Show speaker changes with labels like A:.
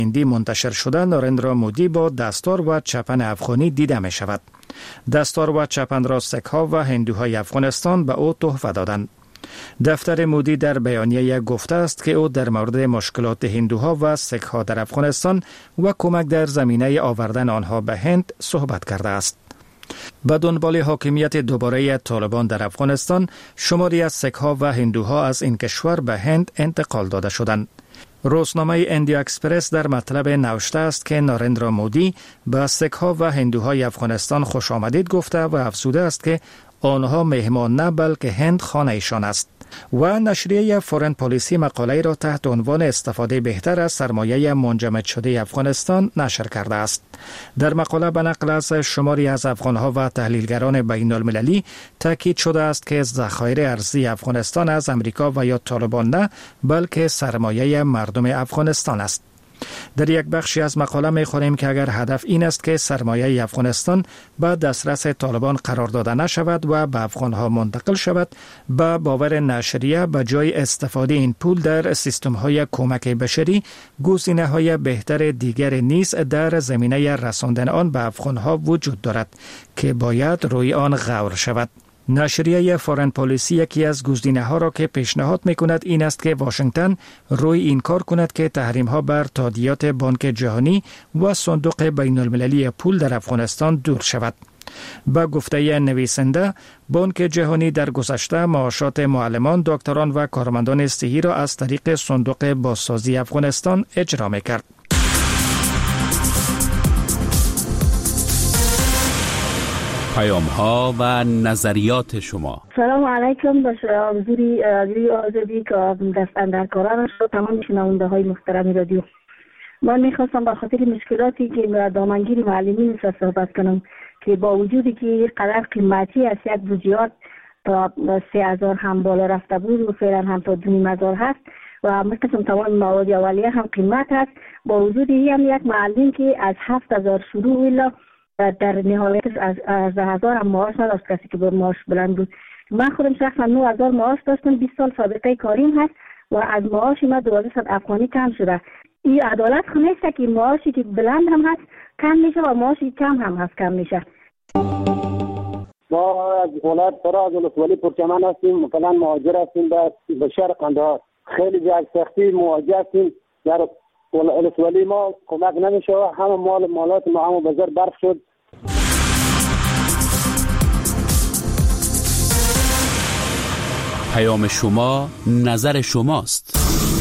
A: هندی منتشر شده ناریندرا مودی با دستار و چپن افغانی دیده می شود. دستار و چپن را سک‌ها و هندوهای افغانستان به او تحفه دادند. دفتر مودی در بیانیه گفته است که او در مورد مشکلات هندوها و سک‌ها در افغانستان و کمک در زمینه آوردن آنها به هند صحبت کرده است. به دنبال حاکمیت دوباره طالبان در افغانستان، شماری از سک‌ها و هندوها از این کشور به هند انتقال داده شدند. روزنامه اندیا اکسپرس در مطلب نوشته است که ناریندرا مودی به سک‌ها و هندوهای افغانستان خوش آمدید گفته و افزوده است که آنها مهمان نه بلکه هند خانه ایشان است. و نشریه فورن پالیسی مقاله را تحت عنوان استفاده بهتر از سرمایه منجمد شده افغانستان نشر کرده است. در مقاله به نقل از شماری از افغانها و تحلیلگران بین المللی تاکید شده است که ذخایر ارزی افغانستان از امریکا و یا طالبان نه بلکه سرمایه مردم افغانستان است. در یک بخشی از مقاله می‌خوانیم که اگر هدف این است که سرمایه افغانستان به دسترس طالبان قرار داده نشود و به افغانها منتقل شود، به باور نشریه به جای استفاده این پول در سیستم‌های کمک بشری، گزینه‌های بهتر دیگر نیز در زمینه رساندن آن به افغانها وجود دارد که باید روی آن غور شود. نشریه فورن پالیسی یکی از گزینه‌ها را که پیشنهاد می‌کند این است که واشنگتن روی این کار کند که تحریم‌ها بر تادیات بانک جهانی و صندوق بین‌المللی پول در افغانستان دور شود. با گفته نویسنده، بانک جهانی در گذشته معاشات معلمان، دکتران و کارمندان صحی را از طریق صندوق بازسازی افغانستان اجرا می‌کرد.
B: پیام‌ها و نظریات شما.
C: سلام علیکم. به حضوری رادیو آزادی که دست اندرکارانش و تمام شنونده‌های محترم رادیو، من می‌خواستم به خاطر مشکلاتی که دامنگیر معلمین صحبت کنم که با وجودی که قدر قیمتی است، یک بودجه تا 3000 هم بالا رفته بود و فعلا هم تا 2500 هست و مثل تمام مواد اولیه هم قیمت هست. با وجودی هم یک معلم که از 7000 شروع ویلا در نهایت از 1000 هم معاش نداشت، کسی که با معاش بلند بود. من خودم شخصا 9000 معاش داشتم، 20 سال سابقه کاریم هست و از معاش من 1200 افغانی کم شده. این عدالت نیست که معاشی که بلند هم هست کم میشه و معاشی کم هم هست کم میشه.
D: ما از ولایت فراز ولسوالی پرچمن هستیم، مثلا مهاجر هستیم به شهر قندهار. خیلی به سختی مواجه هستیم. در ولسوالی ما کمک نمیشه، همه مالات ما هم بازار برف شد.
B: پیام شما نظر شماست.